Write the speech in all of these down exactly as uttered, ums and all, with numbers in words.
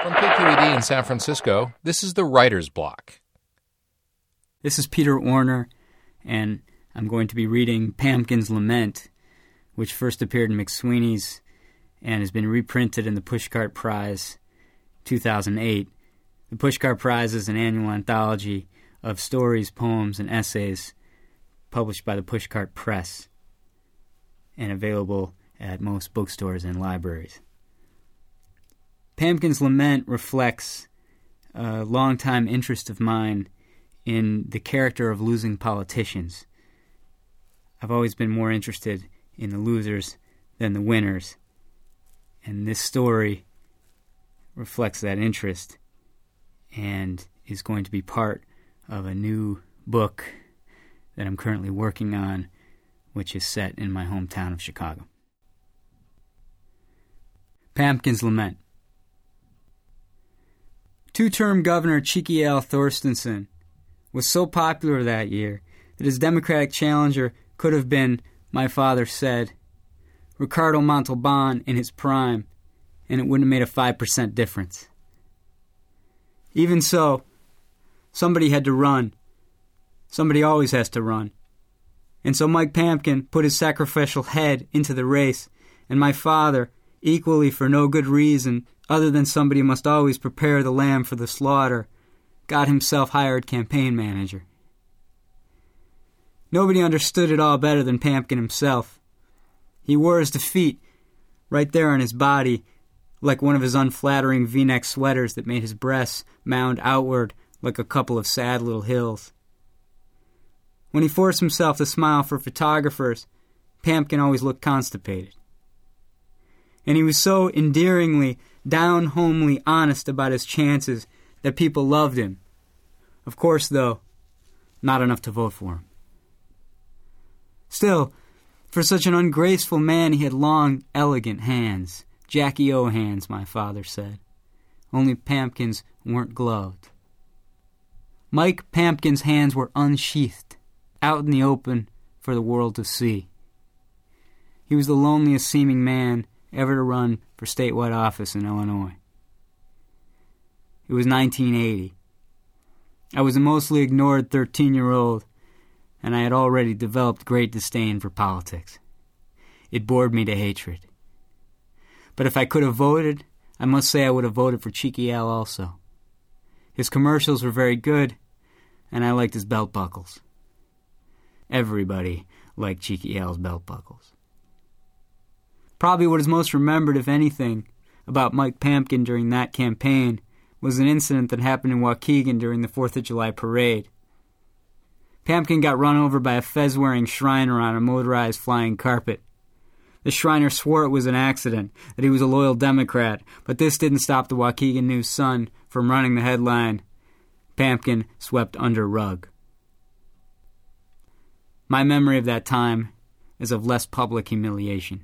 From K Q E D in San Francisco, this is the Writer's Block. This is Peter Warner, and I'm going to be reading Pamkin's Lament, which first appeared in McSweeney's and has been reprinted in the Pushcart Prize two thousand eight. The Pushcart Prize is an annual anthology of stories, poems, and essays published by the Pushcart Press and available at most bookstores and libraries. Pamkin's Lament reflects a long-time interest of mine in the character of losing politicians. I've always been more interested in the losers than the winners, and this story reflects that interest and is going to be part of a new book that I'm currently working on, which is set in my hometown of Chicago. Pamkin's Lament. Two-term Governor Cheeky-Al Thorstensen was so popular that year that his Democratic challenger could have been, my father said, Ricardo Montalban in his prime, and it wouldn't have made a five percent difference. Even so, somebody had to run. Somebody always has to run. And so Mike Pamkin put his sacrificial head into the race, and my father, equally for no good reason other than somebody must always prepare the lamb for the slaughter, got himself hired campaign manager. Nobody understood it all better than Pamkin himself. He wore his defeat right there on his body, like one of his unflattering V-neck sweaters that made his breasts mound outward like a couple of sad little hills. When he forced himself to smile for photographers, Pamkin always looked constipated. And he was so endearingly, down-homely honest about his chances that people loved him. Of course, though, not enough to vote for him. Still, for such an ungraceful man, he had long, elegant hands. Jackie O hands, my father said. Only Pamkin's weren't gloved. Mike Pamkin's hands were unsheathed, out in the open for the world to see. He was the loneliest-seeming man ever to run for statewide office in Illinois. It was nineteen eighty. I was a mostly ignored thirteen-year-old, and I had already developed great disdain for politics. It bored me to hatred. But if I could have voted, I must say I would have voted for Cheeky Al also. His commercials were very good, and I liked his belt buckles. Everybody liked Cheeky Al's belt buckles. Probably what is most remembered, if anything, about Mike Pamkin during that campaign was an incident that happened in Waukegan during the fourth of July parade. Pamkin got run over by a fez-wearing Shriner on a motorized flying carpet. The Shriner swore it was an accident, that he was a loyal Democrat, but this didn't stop the Waukegan News-Sun from running the headline, Pamkin swept under rug. My memory of that time is of less public humiliation.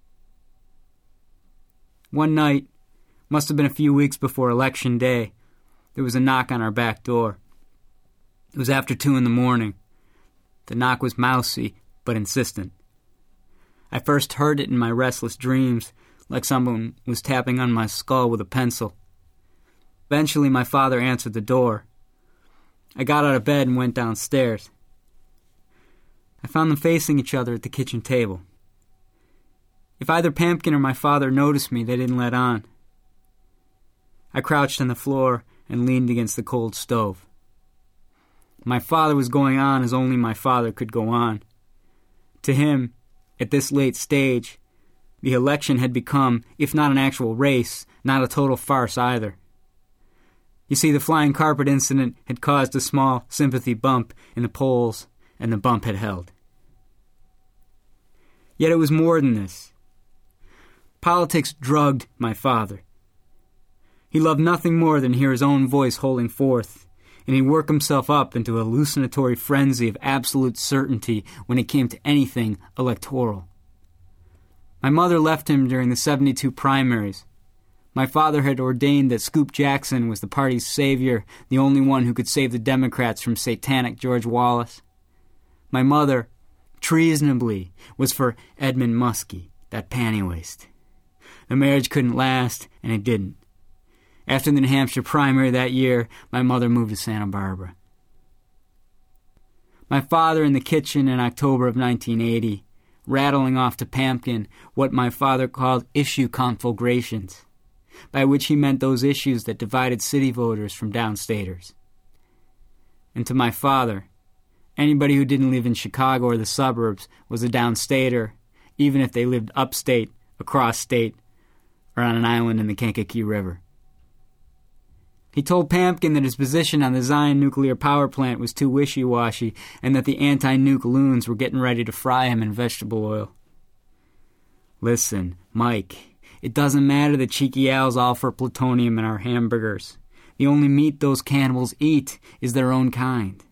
One night, must have been a few weeks before Election Day, there was a knock on our back door. It was after two in the morning. The knock was mousy, but insistent. I first heard it in my restless dreams, like someone was tapping on my skull with a pencil. Eventually, my father answered the door. I got out of bed and went downstairs. I found them facing each other at the kitchen table. If either Pamkin or my father noticed me, they didn't let on. I crouched on the floor and leaned against the cold stove. My father was going on as only my father could go on. To him, at this late stage, the election had become, if not an actual race, not a total farce either. You see, the flying carpet incident had caused a small sympathy bump in the polls, and the bump had held. Yet it was more than this. Politics drugged my father. He loved nothing more than hear his own voice holding forth, and he'd work himself up into a hallucinatory frenzy of absolute certainty when it came to anything electoral. My mother left him during the seventy-two primaries. My father had ordained that Scoop Jackson was the party's savior, the only one who could save the Democrats from satanic George Wallace. My mother, treasonably, was for Edmund Muskie, that pantywaist. The marriage couldn't last, and it didn't. After the New Hampshire primary that year, my mother moved to Santa Barbara. My father in the kitchen in October of nineteen eighty, rattling off to Pampkin what my father called issue conflagrations, by which he meant those issues that divided city voters from downstaters. And to my father, anybody who didn't live in Chicago or the suburbs was a downstater, even if they lived upstate, across state, or on an island in the Kankakee River. He told Pampkin that his position on the Zion nuclear power plant was too wishy-washy and that the anti-nuke loons were getting ready to fry him in vegetable oil. Listen, Mike, it doesn't matter that Cheeky Al's all for plutonium in our hamburgers. The only meat those cannibals eat is their own kind.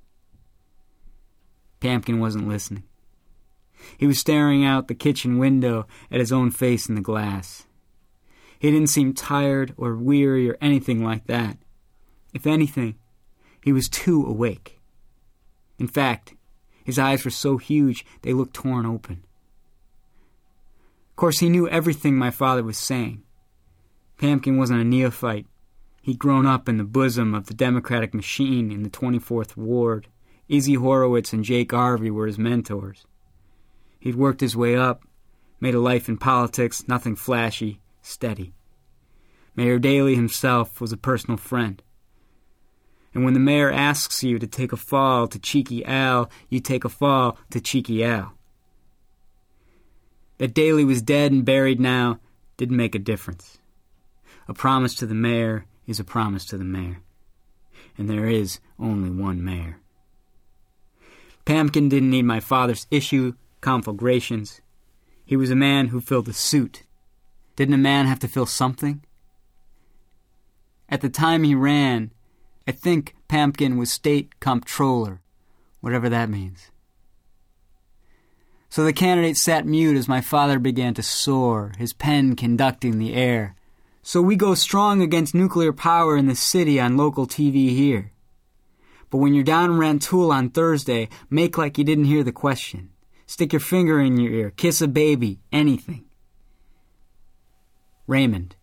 Pampkin wasn't listening. He was staring out the kitchen window at his own face in the glass. He didn't seem tired or weary or anything like that. If anything, he was too awake. In fact, his eyes were so huge they looked torn open. Of course, he knew everything my father was saying. Pampkin wasn't a neophyte. He'd grown up in the bosom of the Democratic machine in the twenty-fourth Ward. Izzy Horowitz and Jake Harvey were his mentors. He'd worked his way up, made a life in politics, nothing flashy, steady. Mayor Daley himself was a personal friend. And when the mayor asks you to take a fall to Cheeky Al, you take a fall to Cheeky Al. That Daley was dead and buried now didn't make a difference. A promise to the mayor is a promise to the mayor. And there is only one mayor. Pampkin didn't need my father's issue conflagrations. He was a man who filled a suit. Didn't a man have to fill something? At the time he ran, I think Pampkin was state comptroller, whatever that means. So the candidate sat mute as my father began to soar, his pen conducting the air. So we go strong against nuclear power in the city on local T V here. But when you're down in Rantoul on Thursday, make like you didn't hear the question. Stick your finger in your ear, kiss a baby, anything. Raymond.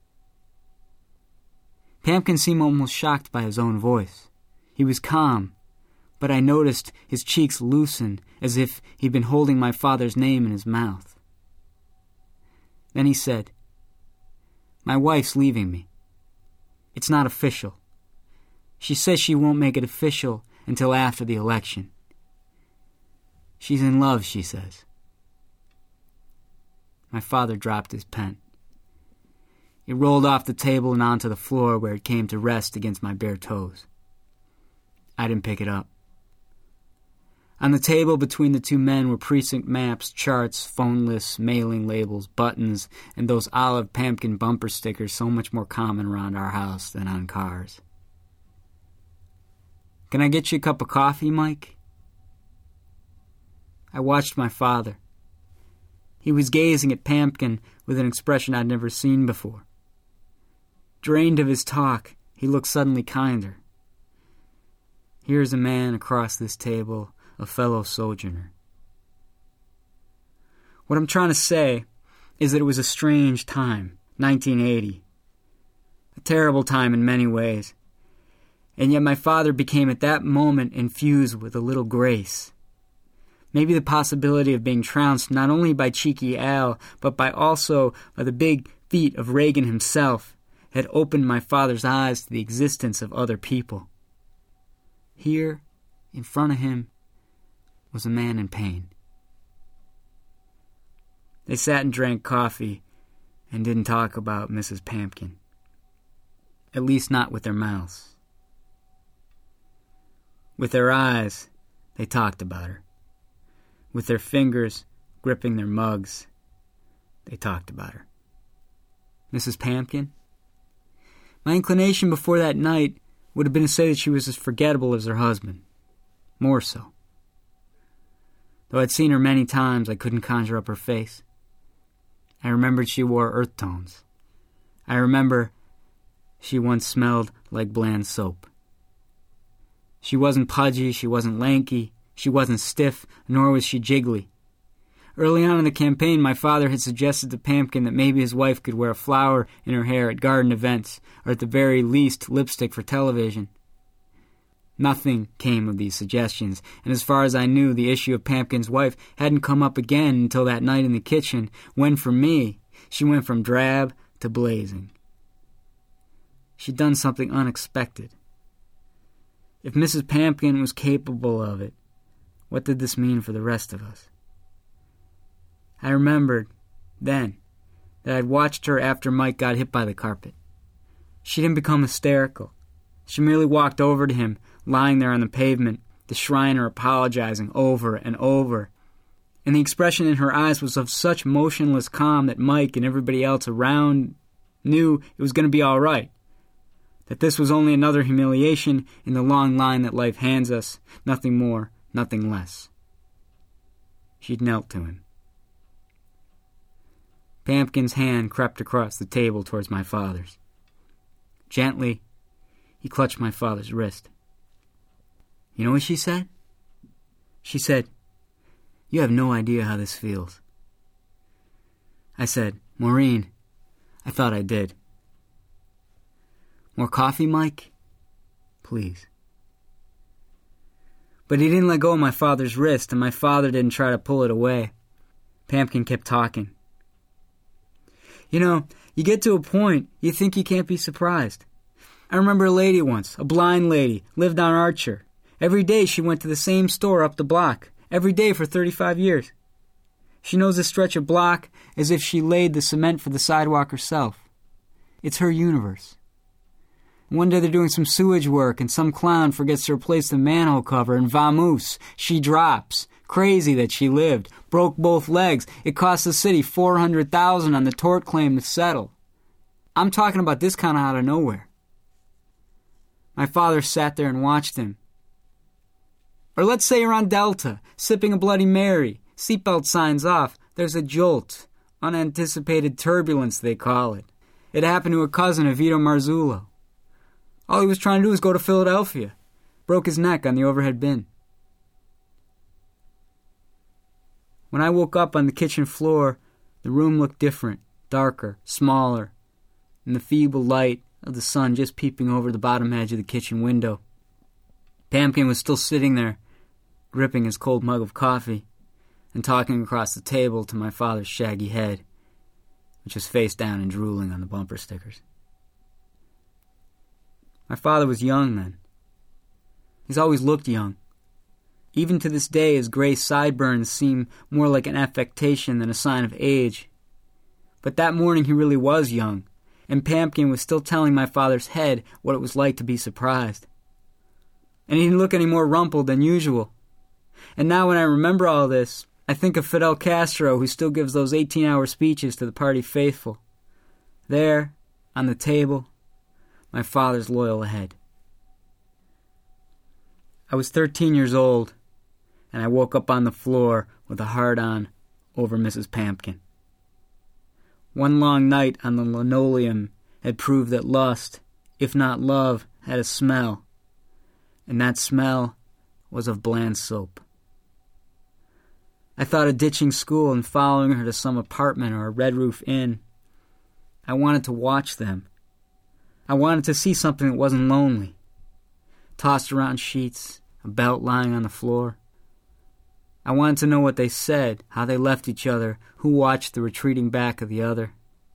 Pampkin seemed almost shocked by his own voice. He was calm, but I noticed his cheeks loosen as if he'd been holding my father's name in his mouth. Then he said, "My wife's leaving me. It's not official. She says she won't make it official until after the election. She's in love, she says." My father dropped his pen. It rolled off the table and onto the floor where it came to rest against my bare toes. I didn't pick it up. On the table between the two men were precinct maps, charts, phone lists, mailing labels, buttons, and those olive Pampkin bumper stickers so much more common around our house than on cars. "Can I get you a cup of coffee, Mike?" I watched my father. He was gazing at Pampkin with an expression I'd never seen before. Drained of his talk, he looked suddenly kinder. Here's a man across this table, a fellow sojourner. What I'm trying to say is that it was a strange time, nineteen eighty. A terrible time in many ways. And yet my father became at that moment infused with a little grace. Maybe the possibility of being trounced not only by Cheeky Al, but by also by the big feet of Reagan himself, had opened my father's eyes to the existence of other people. Here, in front of him, was a man in pain. They sat and drank coffee and didn't talk about Missus Pampkin. At least not with their mouths. With their eyes, they talked about her. With their fingers gripping their mugs, they talked about her. Missus Pampkin? My inclination before that night would have been to say that she was as forgettable as her husband. More so. Though I'd seen her many times, I couldn't conjure up her face. I remembered she wore earth tones. I remember she once smelled like bland soap. She wasn't pudgy, she wasn't lanky, she wasn't stiff, nor was she jiggly. Early on in the campaign, my father had suggested to Pampkin that maybe his wife could wear a flower in her hair at garden events, or at the very least, lipstick for television. Nothing came of these suggestions, and as far as I knew, the issue of Pampkin's wife hadn't come up again until that night in the kitchen, when, for me, she went from drab to blazing. She'd done something unexpected. If Missus Pampkin was capable of it, what did this mean for the rest of us? I remembered, then, that I'd watched her after Mike got hit by the carpet. She didn't become hysterical. She merely walked over to him, lying there on the pavement, the Shriner apologizing over and over. And the expression in her eyes was of such motionless calm that Mike and everybody else around knew it was going to be all right. That this was only another humiliation in the long line that life hands us, nothing more, nothing less. She'd knelt to him. Pampkin's hand crept across the table towards my father's. Gently, he clutched my father's wrist. You know what she said? She said, "You have no idea how this feels." I said, "Maureen, I thought I did." "More coffee, Mike? Please." But he didn't let go of my father's wrist, and my father didn't try to pull it away. Pampkin kept talking. You know, you get to a point, you think you can't be surprised. I remember a lady once, a blind lady, lived on Archer. Every day she went to the same store up the block, every day for thirty-five years. She knows this stretch of block as if she laid the cement for the sidewalk herself. It's her universe. One day they're doing some sewage work and some clown forgets to replace the manhole cover and vamoose, she drops. Crazy that she lived. Broke both legs. It cost the city four hundred thousand dollars on the tort claim to settle. I'm talking about this kind of out of nowhere. My father sat there and watched him. Or let's say you're on Delta, sipping a Bloody Mary. Seatbelt signs off. There's a jolt. Unanticipated turbulence, they call it. It happened to a cousin of Vito Marzullo. All he was trying to do was go to Philadelphia. Broke his neck on the overhead bin. When I woke up on the kitchen floor, the room looked different, darker, smaller, and the feeble light of the sun just peeping over the bottom edge of the kitchen window. Pampkin was still sitting there, gripping his cold mug of coffee, and talking across the table to my father's shaggy head, which was face down and drooling on the bumper stickers. My father was young then. He's always looked young. Even to this day, his gray sideburns seem more like an affectation than a sign of age. But that morning he really was young, and Pampkin was still telling my father's head what it was like to be surprised. And he didn't look any more rumpled than usual. And now when I remember all this, I think of Fidel Castro, who still gives those eighteen-hour speeches to the party faithful. There, on the table, my father's loyal head. I was thirteen years old, and I woke up on the floor with a hard-on over Missus Pampkin. One long night on the linoleum had proved that lust, if not love, had a smell, and that smell was of bland soap. I thought of ditching school and following her to some apartment or a Red Roof Inn. I wanted to watch them. I wanted to see something that wasn't lonely. Tossed around sheets, a belt lying on the floor. I wanted to know what they said, how they left each other, who watched the retreating back of the other.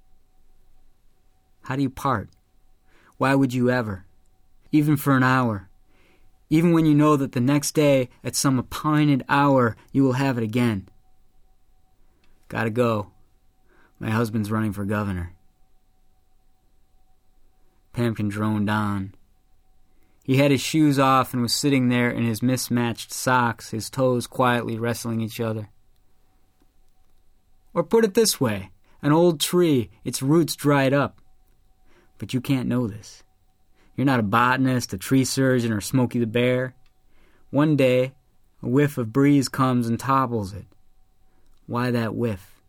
How do you part? Why would you ever? Even for an hour. Even when you know that the next day, at some appointed hour, you will have it again. Gotta go. My husband's running for governor. Pampkin droned on. He had his shoes off and was sitting there in his mismatched socks, his toes quietly wrestling each other. Or put it this way, an old tree, its roots dried up. But you can't know this. You're not a botanist, a tree surgeon, or Smokey the Bear. One day, a whiff of breeze comes and topples it. Why that whiff?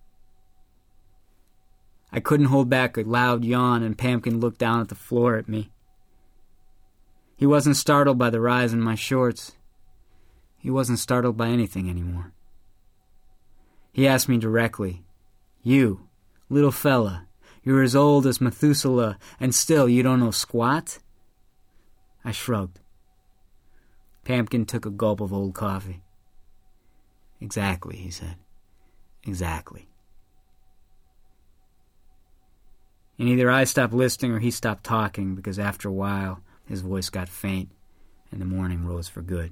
I couldn't hold back a loud yawn, and Pampkin looked down at the floor at me. He wasn't startled by the rise in my shorts. He wasn't startled by anything anymore. He asked me directly, "You, little fella, you're as old as Methuselah, and still you don't know squat?" I shrugged. Pampkin took a gulp of old coffee. "Exactly," he said. "Exactly." And either I stopped listening or he stopped talking, because after a while his voice got faint and the morning rose for good.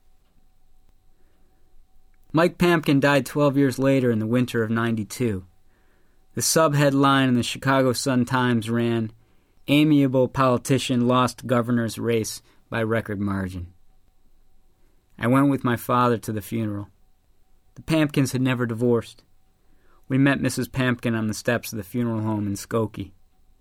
Mike Pampkin died twelve years later in the winter of ninety-two. The sub-headline in the Chicago Sun-Times ran, "Amiable politician lost governor's race by record margin." I went with my father to the funeral. The Pampkins had never divorced. We met Missus Pampkin on the steps of the funeral home in Skokie.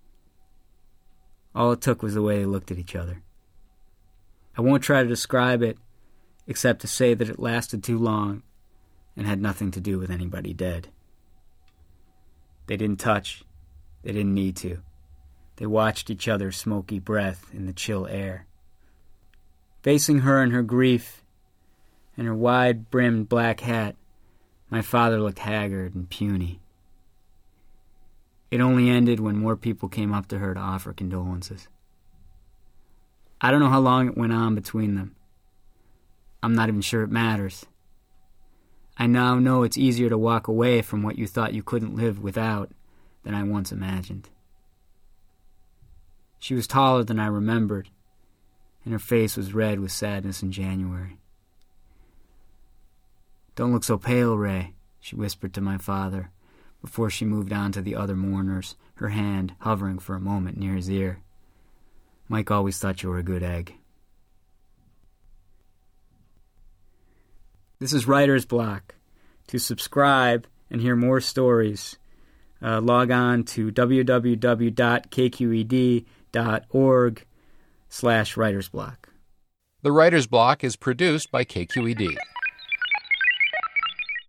All it took was the way they looked at each other. I won't try to describe it, except to say that it lasted too long and had nothing to do with anybody dead. They didn't touch. They didn't need to. They watched each other's smoky breath in the chill air. Facing her in her grief and her wide-brimmed black hat, my father looked haggard and puny. It only ended when more people came up to her to offer condolences. I don't know how long it went on between them. I'm not even sure it matters. I now know it's easier to walk away from what you thought you couldn't live without than I once imagined. She was taller than I remembered, and her face was red with sadness in January. "Don't look so pale, Ray," she whispered to my father, before she moved on to the other mourners, her hand hovering for a moment near his ear. "Mike always thought you were a good egg." This is Writer's Block. To subscribe and hear more stories, uh, log on to w w w dot k q e d dot org slash writersblock. The Writer's Block is produced by K Q E D.